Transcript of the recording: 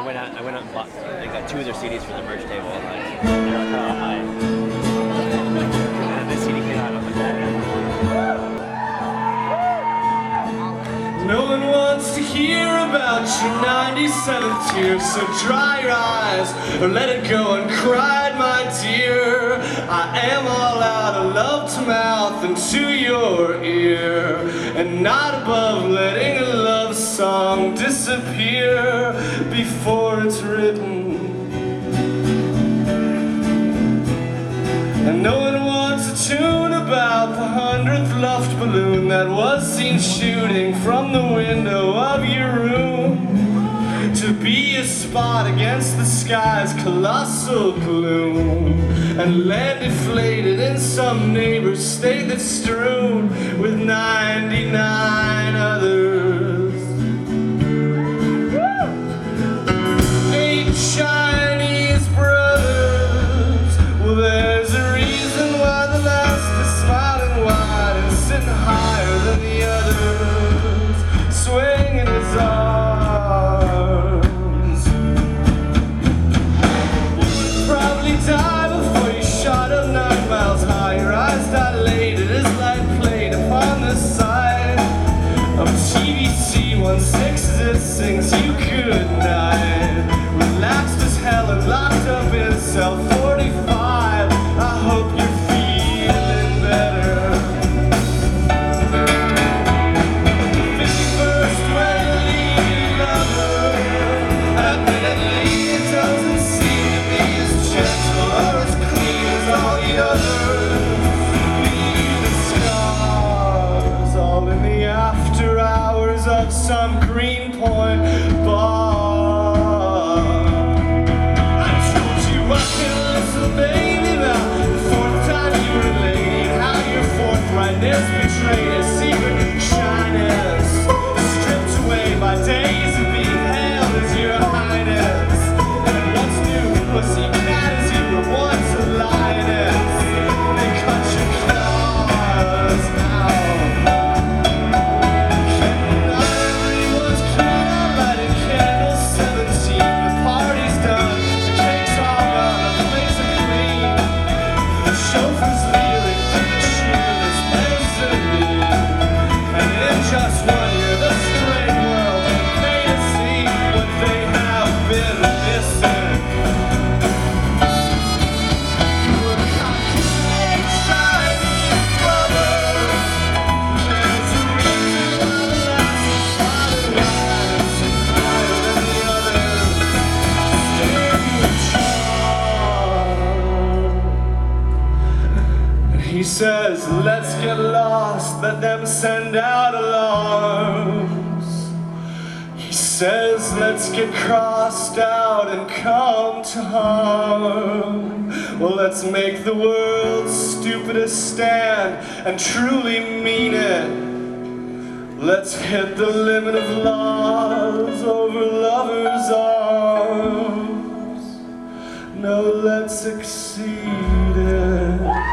went out and bought got 2 of their CDs for the merch table. And they're kind of high. And this CD came out. I was like, no one wants to hear about your 97th tear, so dry your eyes or let it go uncried, my dear. I am all out of love to mouth and to your ear, and not above letting a love song disappear before it's written. And no one wants a tune about the 100th luft balloon that was seen shooting from the window of your room to be a spot against the sky's colossal gloom, and land deflated in some neighbor's state that's strewn with 99 others. 8 Chinese brothers. Well, there's a reason why the last is smiling wide and sitting higher than the others, swinging his arms. Would probably die before you shot up 9 miles high. Your eyes dilated as light played upon the side of TVC 16 as it sings you good night. Relaxed as hell and locked up in cell 45. I hope you're feeling better. 51st when you leave your lover. Admittedly, it doesn't seem to be as gentle or as clean as all the others. Leave the scars all in the after hours of some Greenpoint bar. Rightness betrayed a secret shyness, stripped away by days of being hailed as your highness. And what's new, pussy cat, as you were once a lioness. They cut your claws out. Not everyone's clean, I'm lighting candles 17. The party's done, the cake's all gone, the place is clean. The chauffeur's leering through the cheerless misery. And in just 1 year, the straight world can pay to see what they have been missing. We're cocky Chinese brothers. There's a reason why the last is smiling wide and sits higher than the others. He says, let's get lost, let them send out alarms. He says, let's get crossed out and come to harm. Well, let's make the world's stupidest stand and truly mean it. Let's hit the limit of laws over lovers' arms. No, let's exceed it.